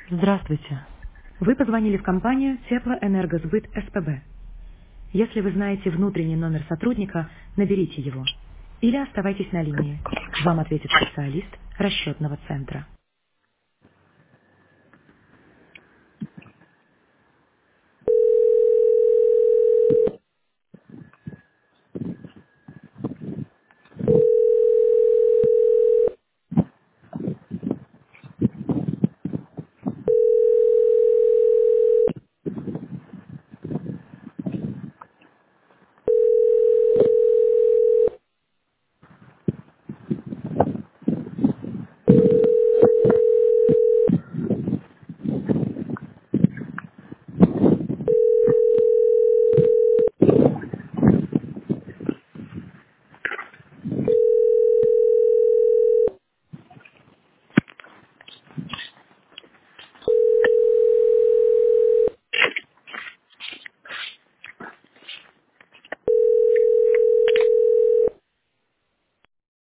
Здравствуйте. Вы позвонили в компанию Теплоэнергосбыт СПБ. Если вы знаете внутренний номер сотрудника, наберите его. Или оставайтесь на линии. Вам ответит специалист расчетного центра.